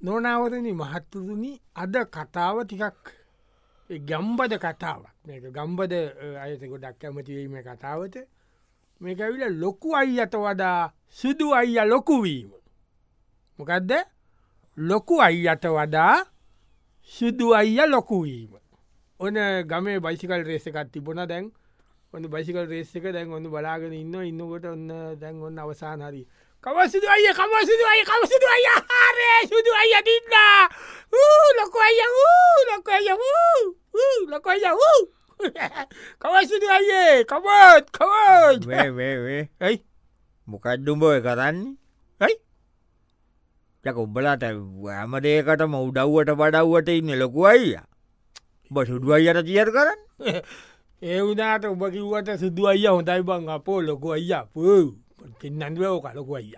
නොනවරණි මහත්තුරුණි අද කතාව ටිකක් ගම්බද කතාවක් මේක ගම්බද අයත ගොඩක් කැමතිවීම කතාවට මේක ඇවිල ලොකු අයියට වඩා සුදු අයිය ලොකුවීම. මොකදද ලොකු අයියට වඩා සුදු අයිය ලොකුවීම. ඔන ගමේ බයිසිකල් රේස එකත් තිබුණ දැන් ඔන්න බයිසිකල් රේස එක දැන් ඔන්න බලාගෙන ඉන්නකොට ඔන්න දැන් ඔන්න අවසාන හරි කවසිදු අය කමසිදු අය කවසිදු අය හාරේ සුදු අය දින්න ලොක අය ලොක අය ලොක අය කවසිදු අයේ කමත් කවත් ඇයි මොකක්දුම්බෝය කරන්නේ ඇයි යක උඹලාට ඇමදේකටම උඩව්වට බඩව්වට ඉන්න ලොකු අයිය උඹ සුදු අයියට තියර කරන්න ඒ වනාට උඹ කිව්වට සුදු අයිය හොඳයි බං අපෝ ලොකු අයියා පින්නන්දුවෝ කලොකු අයිය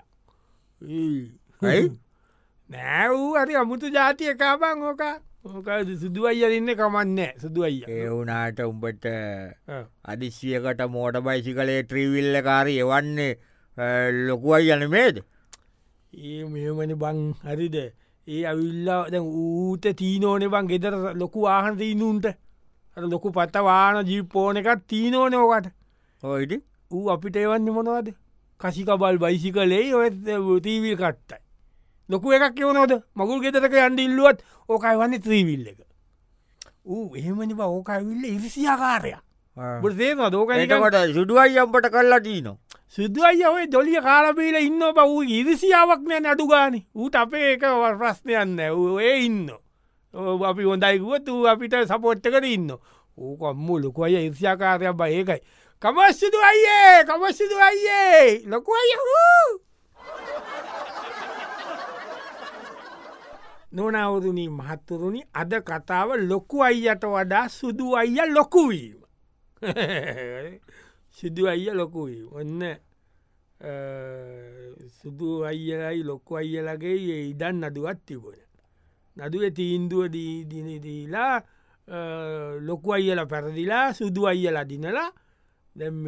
නෑ වූ අරි අමුතු ජාතිය කාබං ඕක ඕක සුදු අයියරන්න කමන්නේ සුදු අයිය ඒ වනාට උඹට අදිශ්‍යයකට මෝට බයිසි කලේ ත්‍රීවිල්ල කාරය එවන්නේ ලොකු අයියන මේද ඒ මෙමනි බං හරිද ඒ අවිල්ලා දැ ඌත තීනෝන බං ගෙදර ලොකු ආහන තිීනුන්ට ලොකු පත්ත වාන ජීපෝන එකත් තීනෝනෝකට හොයිට ඌ අපිට එවන්න මොනවද කසිකබල් බයිසි කලේ ඔය තීවිල් කට්ටයි ලොකු එකක් එවනොද මගුල් ගෙතරක යන්ඩ ඉල්ලුවත් ඕකයි වන්නේ ත්‍රීවිල්ල එක ඌ එහෙමනි බ ඕකයිවිල්ල ඉරිසියාකාරයක් බේම දෝකකට සුදුවයි අම්පට කල්ලා තිීනවා සුදුවයි ඔය ජොලිය කාලබීල ඉන්න බ වූ ඉරිසියාවක් නෑ නඩුගානි ඌට අපේ එක ප්‍රශ්නයන්න ඒ ඉන්න අපි හොඳයිකුවත් වූ අපිට සපෝට්ටකට ඉන්න ඕකම්මු ලොකු අය ඉරිසියාකාරයක් බ ඒකයි කමස්සිදු අයියේ කමස්සිදු අයියේ ලොකු අය නොනවරුණී මහත්තුරුණි අද කතාව ලොකු අයියට වඩා සුදු අයිය ලොකුවීම සිදු අයිය ලොකුවී ඔන්න සුදු අයියලයි ලොක්කු අයියලගේ ඒ ඉඩන් නදුවත් තිබුණ නදුව තීන්දුව දීලා ලොකු අයියල පැරදිලා සුදු අයියල දිනලා දැම්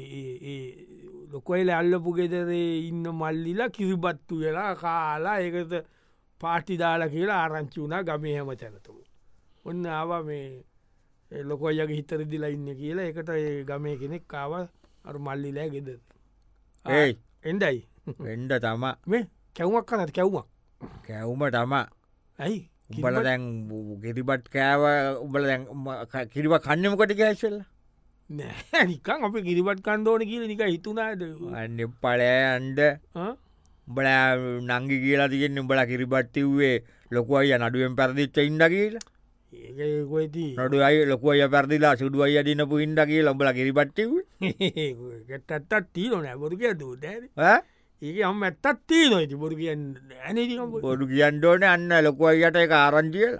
ලොකොයිල අල්ලපු ගෙදරේ ඉන්න මල්ලිලා කිරිබත්තු වෙලා කාලා ඒකත පාටිදාලා කියලා ආරංචි වුණා ගමේ හැම තැනතුම ඔන්න ආව මේ ලොකොයගේ හිතර දිලා ඉන්න කියලා එකට ඒ ගමේ කෙනෙක් කාව අරු මල්ලිලෑ ගෙද ඒ එන්ඩයි එන්ඩ තම මේ කැවුමක් කනත් කැව්මක් කැවුම තම ඇයි උඹල දැන් ගෙරිබට් කෑව උඹල කිරිව කන්නමකොට කෑශල්ල නෑ නිකන් අප කිරිබට කන්දෝන කියල නික හිතුනාද අන්න පලෑන්ඩ උඹල නංගි කියලා තිගෙන් උඹල කිරිබට්තිව්වේ ලොකු අය නඩුවෙන් පැරදිච්ච ඉන්ඩ කියලා ඒකොයිති නඩු අයි ලොකු අය පැරදිලා සුඩු අය දිනපු ඉන්ඩ කිය ලොඹල කිරිබට්ටව ඇත්තත් තීන නෑ බොරු කිය දූ ඒක අම් ඇත්තත් තිී නොයිති බොරු කියන්න ඇන බොඩු කියන්ඩෝන අන්න ලොකු අයියට එක ආරංචියලා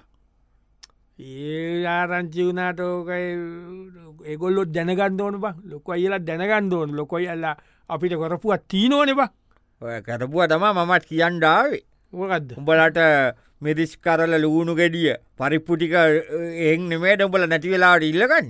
ඒ ආරංචි වනාට ඒගොල්ලොත් දැනගන්දෝන බ ලොක අයිලා දැනගන්දෝන ලොකොයිල්ලා අපිට කොරපුුවත් තිීනෝන බ ඔය කරපුුව තම මමත් කියන්ඩාවේ මොකක්ද උඹලට මෙදිස් කරල ලූුණු ගෙඩිය පරිප්පුටික එක් නෙමේට උඹල නැතිවෙලාට ඉල්ලගන්න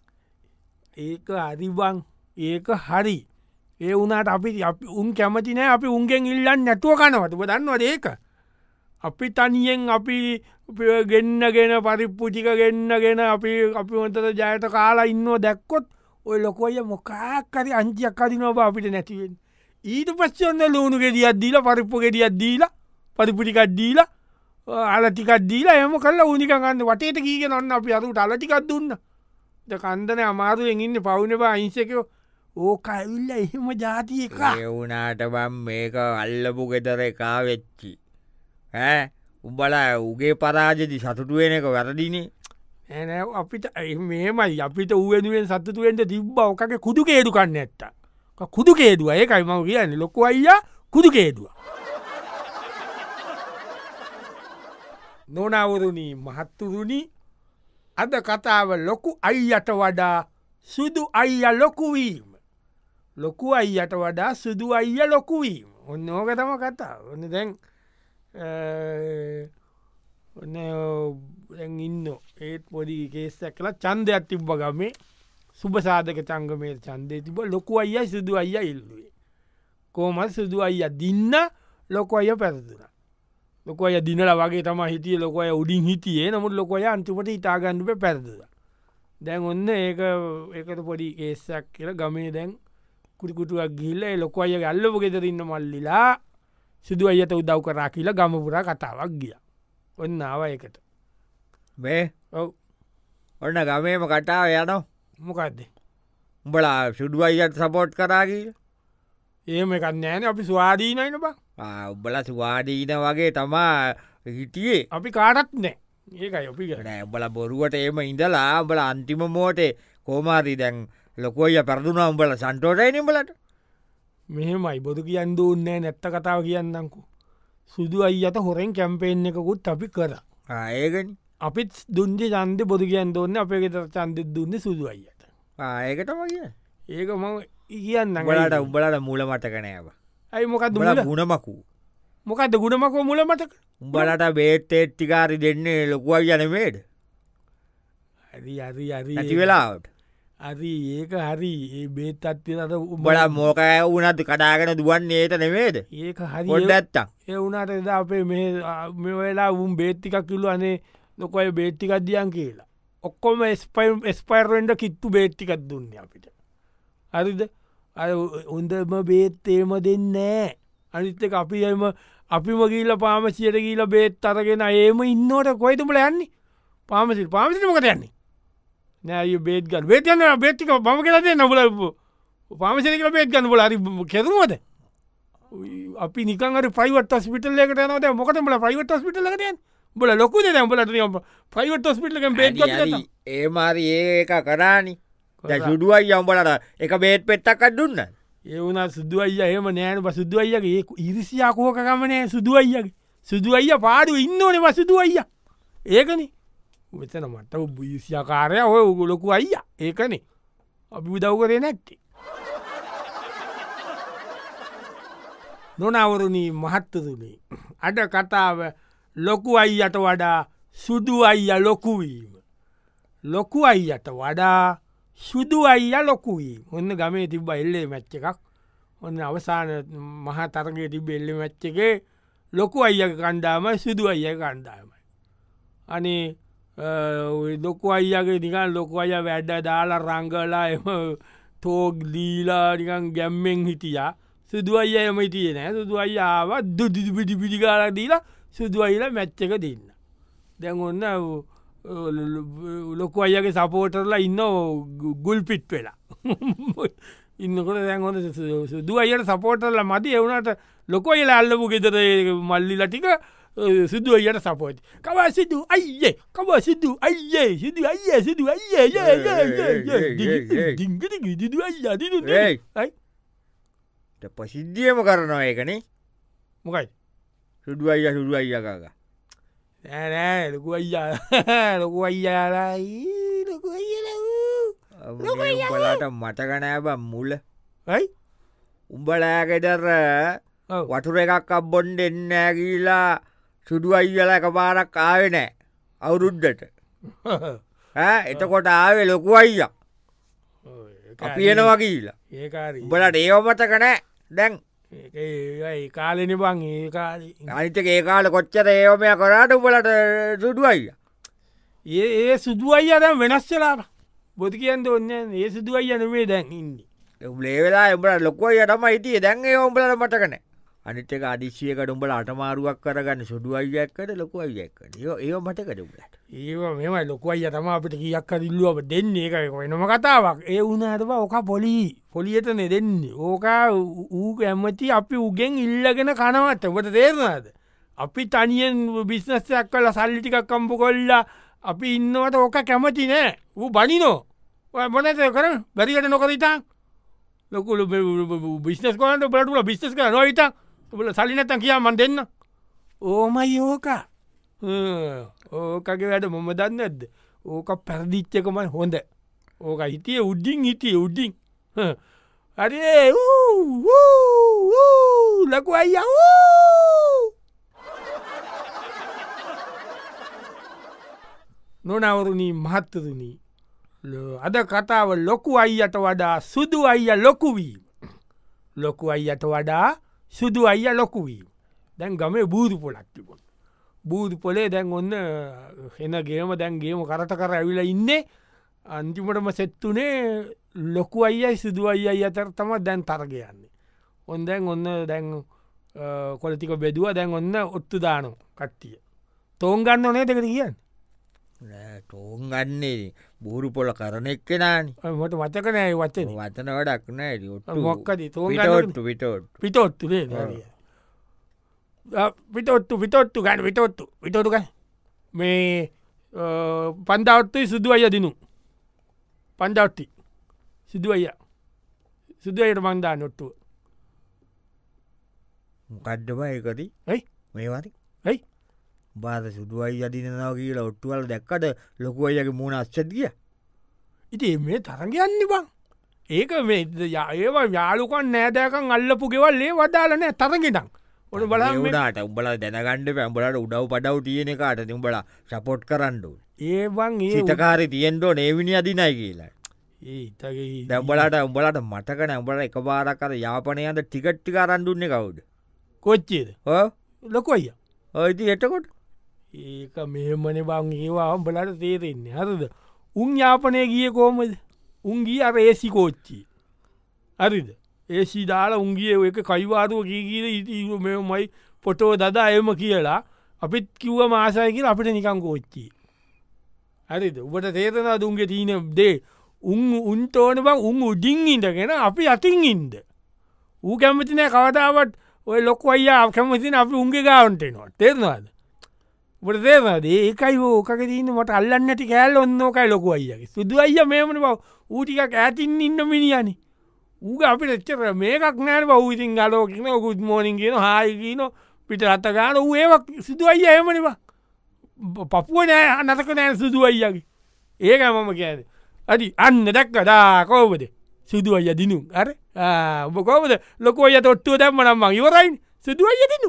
ඒක අරිබං ඒක හරි ඒ වනාට අපි උන් කැමතිනෑ අපි උන්ගෙන් ඉල්ලන්න නැතුව කනවට දන්නවා ඒක අපි තනියෙන් අපි ගෙන්න්නගෙන පරිප්පුටික ගෙන්න්නගෙන අපි හොතට ජයත කාලා ඉන්න දැක්කොත් ඔය ලොකොය මොකාක්කරි අංචියක් අදිනෝබ අපිට නැතිවෙන් ඊට පස්සන්න ලූුණු ගෙඩියත් දීල පරිප්පු ගෙඩියත් දීලා පරිපුටිකත් දීලා අලටිකත් දීලා එම කල්ල උනිකගන්න වටේට කීගෙන ඔන්න අපි අරුට අලටිකත් දුන්න ද කන්දන අමාරුවෙන් ඉන්න පවුන බා අහිංසකෝ ඕක ඇවිල්ල එහෙම ජාතිය එක එවුනාට බම් මේක අල්ලපු ගෙදර එකා වෙච්චි උඹල උගේ පරාජති සතුටුවෙන එක වැරදිනේ ඇ අපිට මේමයි අපිට ඌුවෙනුවෙන් සතුතුවෙන්ට තිබ්බ ඕකගේ කුදු කේදු කන්න ඇත්ත කුදු කේදුව ඒකයි මව කියන්නේ ලොකු අයියා කුදු කේදුව නොනවරුණී මහත්තුරුණි අද කතාව ලොකු අයියට වඩා සුදු අයිය ලොකුවීම ලොකු අයියට වඩා සුදු අයිය ලොකුවීම ඔන්න ඕකතම කතා ඔන්න දැන් ඔන්න ඉන්න ඒත් පොඩි කේසක් කලා චන්දයක් තිබ්බ ගමේ සුභසාධක චංගමේ චන්දය තිබ ලොකු අයිය සුදු අයිය ඉල්ලුවේ කෝමත් සුදු අයිය දින්න ලොක අය පැරදුන ලොකොය දිනල වගේ තම හිටිය ලොකොය උඩින් හිටියේ නමුත් ලොකොය අන්තිපට ඉතාගන්නප පැරද. දැන් ඔන්න ඒකට පොඩි ඒසක් කියල ගමේ දැන් කුටිකුටුවක් ගිල්ල ලොක අය ගල්ලපු ගෙදරන්න මල්ලිලා සිදු අයට උදව් කරා කියලා ගමපුර කතාවක් ගිය. ඔන්න ආව එකට මේ ඔව ඔන්න ගමේම කටාව යනො මොකක්ද උඹලා සුඩුවයියට සපෝට් කරාගීල ඒම එකක් නෑන අපි ස්වාදීනයින බා උඹල ස්වාදීන වගේ තමා හිටියේ අපි කාටත් නෑ ඒකයි ඔපි නෑ උඹල බොරුවට එම ඉඳලා උඹල අන්තිම මෝටේ කෝමාරී දැන් ලොකොය පැරදුනා උඹල සන්ටෝටයින බලට මෙහෙමයි බොදු කියන්න ඕන්නෑ නැත්ත කතාව කියන්නකු සුදු අයියට හොරෙන් කැම්පේෙන් එකකුත් අපි කර ඒගනි අපිත් දුන්දි චන්ද බොදු කියන්න ඕන්න අපේ ගෙත චන්ද දුන්න සුදු අයියට ඒකටම කිය ඒක ම කියන්න ගලට උඹලට මූල මටකනෑව ඇයි මොකක්ද ගුණමකු මොකක්ද ගුණමකෝ මුල මටක උඹලට බේත්තේට්ටිකාරි දෙන්නේ ලොකුවයි යනමේද හරි හරි හරි ඇති වෙලාවට හරි ඒක හරි ඒ බේත් අත්තිනට උඹල මෝකය වනත් කඩාගෙන දුවන්නේ ඒට නෙමේද ඒක හරි හොඩ ඇත්තම් ඒ වුණට එද අපේ මේ වෙලා උම් බේත්තිකක් කිල්ලු අනේ නොකොය බේට්ටිකක් දියන් කියලා ඔක්කොම එස්පයිර්ෙන්ඩ කිත්තු බේට්ටිකක් දුන්න අපිට හරිද උන්දම බේත්තේම දෙන්නෑ අනිත්තක අපි එම අපිම ගීල පාමසියට ගීල බේත් අරගෙන ඒම ඉන්නවට කොයිතුමල යන්නේ පාමසිල් පාමසිටමකට යන්නේ නෑ බේත් ගන්න බේතයන්න බේත්තික බම කරද නොබල පාමසිල කියල බේත් ගන්න බල අරි කෙරුමද අපි නිකර පයිවට ස්පිටල් එකට නද මොකටමල පයිවට ස්පිටලකටයන් බල ලොකුද බලට පයිවට ස්පිටලක බේත් ඒමාරි ඒක කරානි සුඩුවයි යම්බලට එක බේත් පෙත්තක්කත් දුන්න ඒවන සුදුවයිය එහම නෑන සුදු අයියගේ ඉරිසියාකෝකමනෑ සුදු අයියගේ සුදු අයිය පාඩු ඉන්න ඕනෙව සුදු අයිය ඒකන මෙතන මට විසියාකාරය ඔය උගලොකු අයිය ඒකනේ අපි උදව් කරේ නැත්තේ නොනවරුණී මහත්තතුනේ අඩ කතාව ලොකු අයියට වඩා සුදු අයිය ලොකුවීම ලොකු අයියට වඩා සුදු අයිය ලොකුයි ඔන්න ගමේ තිබ්බ එල්ලේ මැච්ච එකක් ඔන්න අවසාන මහ තරගේ තිබ එල්ල මැච්ච එකේ ලොකු අයිය කණ්ඩාම සුදු අයිය කණ්ඩාමයි අනේ ලොකු අයියගේ නිකන් ලොකු අය වැඩ දාලා රංගලා එම තෝග දීලා නිකන් ගැම්මෙන් හිටියා සුදු අයිය එම හිටිය නෑ සුදු අයියාව දුදිපිටි පිටිකාලා දීලා සුදු අයිල මැච්ච එක දෙන්න දැන් ඔන්න ලොකු අයගේ සපෝටරලා ඉන්න ගුල් පිට් වෙලා ඉන්නකොට දැන්හොඳ සුදු අයට සපෝටරල මති එවුණට ලොකො අයල අල්ලපු ගෙදර මල්ලිල ටික සිදු අයට සපෝට් කව සිදු අයියේ කව සිදු අයියේ සිදු අයිය සිදු අයිය දිගිදු අයි පසිද්ධියම කරනවා ඒකනේ මොකයි සුදු අයිය සුදු අයියකාග නෑ ලොකු අයියා ලොකු අයියාලයි ලොකු උඹලාට මටකනෑබ මුල යි උඹලෑගෙදර වටුර එකක් අබ්බොන්ඩ එන්නෑ කියීලා සුදු අයියල එක පාරක් ආවෙනෑ අවුරුද්ධට එතකොට ආවේ ලොකු අයිය අපි එනවා කියීලා උඹලට ඒවමටකනෑ දැන් ඒ කාලෙන බං ඒ කාල අනිතක ඒ කාල කොච්චර ඒවමය කරාට උඹලට සුදු අයිය ඒ සුදු අයියද වෙනස්සලාට බොති කියන්න ඔන්න ඒ සුදු අයියනවේ දැන් ඉන්නේ ලේවෙලා උඹට ලොකෝය තම හිටිය දැන් ඒ උඹලට මටකන අනිතක අදිශ්‍යයකට උඹල අටමාරුවක් කරගන්න සුදු අයියක්කට ලොකු අයියක්කට ඒ මටකට උඹලට ඒ මෙම ලොක අයිය තම අපිට කියක් ඉල්ලුව දෙන්නේ එකක වෙනම කතාවක් ඒ වුණටම ඕක පොලියටන දෙන්නේ ඕක ඌ ඇමති අපි උගෙන් ඉල්ලගෙන කනවට ඔබට තේරනාද අපි තනියෙන් බිස්නස්සයක් කල සල්ලිටිකක් කම්පු කොල්ලා අපි ඉන්නවට ඕක කැමති නෑ ඌ බනිනෝ මොනත කර බැරිකට නොකරතා ලොකුළු බිස්නස් කොලට බලටුල බිස්නස් කර නොහිතා බල සලිනතන් කියාමන් දෙන්න ඕමයි ඕක ඕකගේ වැඩ මොම දන්න ඇද ඕක පැරදිච්චකමයි හොඳ ඕක හිටිය උඩ්ඩිං හිටිය උඩ්ඩිං අරේ ලකු අයිය නොනවරුණී මහත්තතුනී අද කතාව ලොකු අයියට වඩා සුදු අයිය ලොකුවීම ලොකු අයියට වඩා සුදු අයිය ලොකුවීම දැන් ගමේ බූරු පොලක්තිබොන් බූදු පොලේ දැන් ඔන්න එන ගේම දැන්ගේම කරට කර ඇවිල ඉන්නේ අන්තිමටම සෙත්තුනේ ලොකු අයියි සිදුව අයි අතර තම දැන් තරගයන්නේ. ඔොන් දැන් ඔන්න දැන් කොලතික බෙදුව දැන් ඔන්න ඔත්තු දානෝ කට්ටිය. තෝන් ගන්න ඕනේ දෙකට කියන්න ටෝන් ගන්නේ බූරු පොල කරන එක්කෙනන මොට මතකනෑ වචන වතන වඩක් නෑ මොක්කද තෝ පිටෝට්ටු පිටොත්තු ගන්න විටොත්තු විටොටුක මේ පන්දවත්තුයි සුදු අය දිනු පන්දවත්ති සිදුව අය සුදුවයට මන්දා නොට්ටුව මොකඩ්ඩම ඒකදී ඇයි මේවාති ඇයි බාද සුදුවයි අදිනනාව කියලා ඔට්ටුවල් දැක්කට ලොකු අයගේ මුණ අශ්චතිය ඉති මේ තරගයන්න බං ඒක මේ ඒවා යාලුකන් නෑදෑකන් අල්ලපු ගෙවල් ඒ වදාලනෑ තරගෙටක් ඔට බලට උඹල දැනගණඩ පැම්බලට උඩව් පඩව් තියෙන කාට උඹල සපොට් කරන්නඩු ඒවන් ඒ හිතකාරි තියෙන්ටෝ නේවිනි අදිනයි කියලා ඒතගේ දැම්බලට උඹලට මටකන උඹල එක බාරකර යාපනයද ටිකට්ටි කරන්ඩුන්නේ කවුඩ කොච්චේද ලොක අය ඔයිති එටකොට ඒක මෙමන බං ඒවා බලට තේරෙන්නේ හරද උන් යාපනය ගිය කෝමද උන්ගී අර ඒසි කෝච්චි හරිද ඒසි දාලා උන්ගේ එක කයිවාරුව කීගීර ඉතිීම මෙමයි පොටෝ දදා එම කියලා අපිත් කිව්ව මාසාය කියල අපිට නිකං කෝච්චි හරිද උබට තේරෙන දුන්ගේ තියන දේ උන්තෝන බං උන් උඩින් ඉඳගෙන අපි අතින් ඉන්ද ඌ කැමතිනෑ කවදාවත් ඔය ලොක අයියා කැමතින අපි උන්ගේ ගාවන්ටේනවා තේරවාද ට තේරද ඒකයි ඕක තින්න මට අල්ලන්නට කෑල් ඔන්නෝකයි ලොක අයියගේ සුදු අයිය මේමන බව ඌටික ඇතින් ඉන්න මිනිියනි ඌග අපිට එච්චර මේකක් නෑන බවතින් ගලෝකින ගුත් මෝනින් කියන හායකන පිට අත්තගාන වූ ඒවක් සිදු අයිය එමනිවා පපුුව නෑ නතක නෑ සුදු අයියගේ ඒක මම කියද අඩි අන්න දැක්කදා කෝබද සුදු අයිය දිනු අර ඔබ කෝබද ලොකෝ අය තොට්ටුව දැම්ම නම්ම ඉවරයි සුදු අයිය දිනු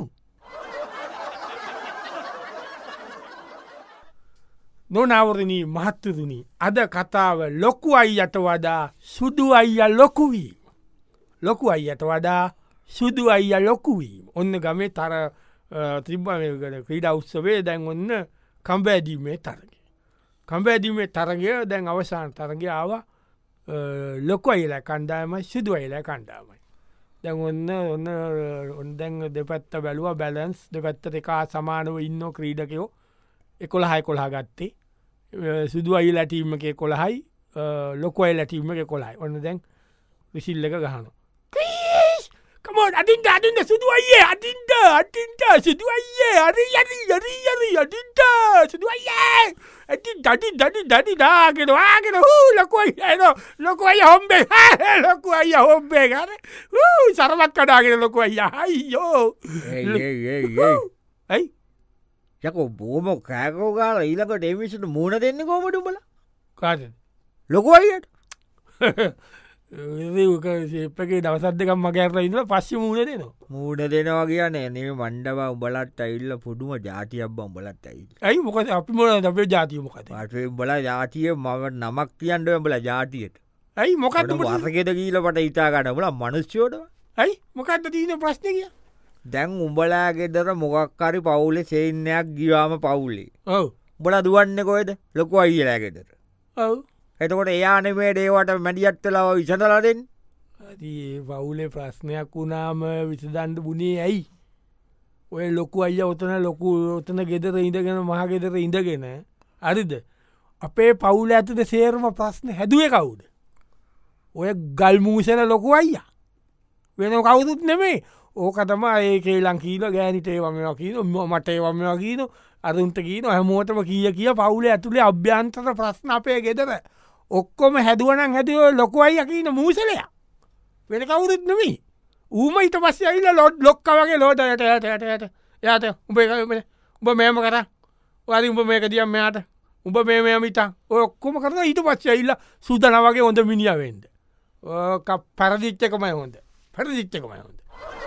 නොනවරණී මහත්තතුනී අද කතාව ලොකු අයියට වඩා සුදු අයිය ලොකුවී ලොකු අයියට වඩා සුදු අයිය ලොකුවීම ඔන්න ගමේ තර ත්‍රිබ්බමකට ක්‍රීඩ උත්සවේ දැන් ඔන්න කම්බෑදීමේ තරග කම්බෑදීමේ තරගය දැන් අවසාන තරග ආව ලොක අයිලා කණ්ඩායමයි සිදු අයිලා කණ්ඩාමයි දැන් ඔන්න දැන් දෙපැත්ත බැලුව බැලන්ස් දෙපැත්ත එකා සමානව ඉන්න ක්‍රීඩකයෝ 11 ගත්තේ සුදු අයි ලැටීම එක කොළහයි ලොකොයි ලැටීම එක කොළයි ඔන්න දැන් විසිල්ල එක ගහන කමෝට අතින්ට අතින්ට සුදු අයියේ අතින්ට සුදු අයියේ අරි අතින්ට සුදු අයියේ ඇති දඩි දාගෙන වාගෙන හූ ලොකොයි ලොකොයි හොම්බේ ලොකු අය හොම්බේ ගන සරමත් කඩාගෙන ලොකු අයිය අයියෝ ඇයි යකෝ බෝම කෑකෝ ගාල ඊලකට එමිසිට මූුණ දෙන්න කෝමට බල කාට ලොකු අයියට සේපගේ දවසත් දෙකම් මගෑර ඉන්න පස්්‍ය මූුණ දෙනවා මූුණ දෙනවා කියන නේ මණ්ඩවා උඹලත් අයිල්ල පුඩුම ජාතියක් බම්බලත් අයි ඇයි මොකද අපි මොන අපේ ජාතියමොකත පටේ බල ජාතිය මම නමක් කියන්ට බල ජාතියට ඇයි මොකද වර්ගෙද කියීලට ඉතාකට බල මනුස්්‍යෝට ඇයි මොකක්ද තියන ප්‍රශ්න කිය දැන් උඹලාගෙදර මොකක්කරි පවුලෙ සේන්නයක් ගිවාම පවුලේ ඔව බොල දුවන්න කොයද ලොකු අයිලාගෙදර ඔව එතකොට එයානෙමේ දේවට මැඩියත්තලාව විසඳලදෙන් පවුලේ ප්‍රශ්නයක් වුණාම විසදන්ඩ බුණේ ඇයි ඔය ලොකු අයිය ඔතන ලොකු ඔතන ගෙදර ඉඳගෙන මහගෙදර ඉඳගෙන අරිද අපේ පවුල ඇතද සේරම ප්‍රශ්න හැදුවේ කවුද ඔය ගල්මූෂණ ලොකු අයියා වෙන කවුදුත් නෙමේ ඕක තම ඒකේ ලංකීල ගෑනිටේ වමවා කියන මටේ වමවා කියන අරුන්ට කියන හැමෝටම කිය පවුල ඇතුළේ අභ්‍යන්තර ප්‍රශ්න අපේ ගෙදර ඔක්කොම හැදුවනන් හැදව ලොකු අයිය කියන මූසලය වෙන කවුරුත් නමී ඌම ඉට පස්ස ඇයිල ලොඩ් ලොක්ක වගේ ලෝට යට යාත උඹ මේම කර වරි උඹ මේක දියම් මෙයාට උඹ මේ මිතා ඔක්කොම කරන ඊට පස්ස ඇයිල්ල සුදන වගේ හොඳ මිනිියවෙන්ද පරදිච්චකමයි හොඳ පරදිච්චකමයි හොඳ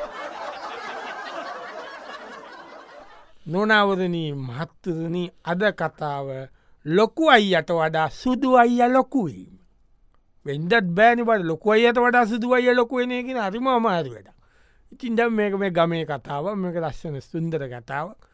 නොනවරණී මහත්තරණී අද කතාව ලොකු අයියට වඩා සුදු අයිය ලොකුවීම වෙන්දත් බෑනි බට ලොක අයට වඩා සුදු අයිය ලොකුවනයකින අරිම අමාරුවට ඉතින් දැම් මේක මේ ගමේ කතාව මේක ලස්සන සුන්දර කතාව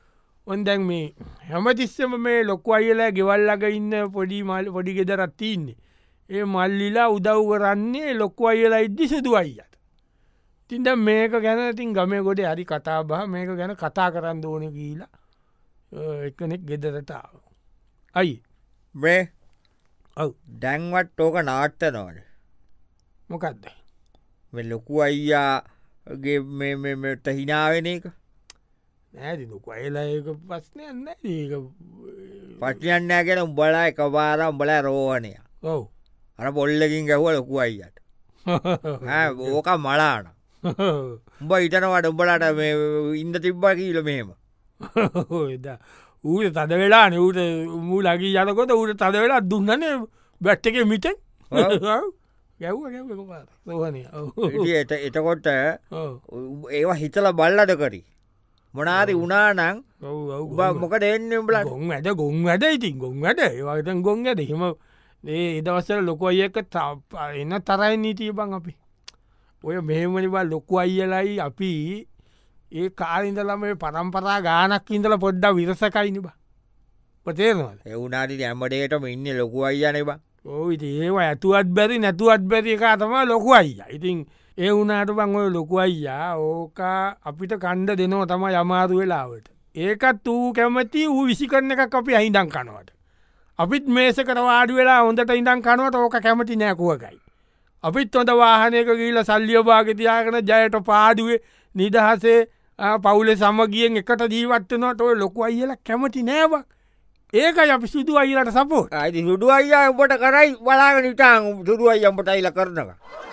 ඔන් දැන් මේ හැමතිස්සම මේ ලොක්ක අයිලා ගෙවල්ලග ඉන්න පොඩි මල් පොඩි ගෙදරත් තින්නේ ඒ මල්ලිලා උදව් කරන්නේ ලොක්ක අයිලා ඉද්දි සුදු අයියට තින්ද මේක ගැන තින් ගමය ගොඩ හරි කතා බහ මේක ගැන කතා කරන්න ඕන කියීලා එකනෙක් ගෙදරටාව අයි මේ ඔව් දැන්වත් ඕක නාට්ට නොවන මොකක්ද මේ ලොකු අයියාගේ හිනාවෙන එක නෑති ලොක අයිලා ඒක පස්නයන්න ඒක පටියන්නෑ කියෙන උඹලා එකවාර උඹල රෝහණය ඔව් අර පොල්ලකින් ගැහුව ලොකු අයියට ඕක මලාන උඹ ඉටනවට උඹලට ඉන්ද තිබ්බා කියීල මෙහෙම එදා ඌට තද වෙලා නවට මූ ලගී යනකොට ඌට තද වෙලා දුන්නන බැට්ට එක මිටෙන් ගැව්ව රෝහණය එතකොට ඒවා හිතල බල්ලද කරි මොනාරි උනානං මොකට එන්න උඹල ගොන් ඇද ගොන් වැඩ ඉතින් ගොන් වැඩ ඒවාතන් ගොන් ඇද හෙම ඒ එදවසර ලොක අයක එන්න තරයි නීතිය බං අපි ඔය මෙහෙමනිබල් ලොකු අයියලයි අපි ඒ කාරින්දලම පරම්පරා ගානක් ඉඳල පොඩ්ඩ විරසකයිනි බා පතේනවද එවුනාට ඇමඩේටම ඉන්න ලොකු අයියන බා ඕවිති ඒවා ඇතුවත් බැරි නැතුවත් බැරි එක තම ලොකු අයිය ඉතින් ඒ වුනාට බං ඔය ලොකු අයියා ඕක අපිට කණ්ඩ දෙනවා තම යමාරු වෙලාවට ඒකත් වූ කැමති වූ විසි කරන එකක් අපි අහිදන් කනවට අපිත් මේසකට වාඩි වෙලා හොඳට ඉඳන් කනුවට ඕක කැමති නෑකුවකයි අපිත් හොඳ වාහනයක ගීල සල්ලිය භාගතියාගෙන ජයට පාදුවේ නිදහසේ පවුලේ සමගියෙන් එකට ජීවත්වනට ඔය ලොකු අයිල කැමති නෑවක් ඒක අපි සුදු අයිලට සපෝ අයිති සුදු අයියා උඹට කරයි බලාගෙන නිටාන් සුදු අයියම්පට අයිල කරනවා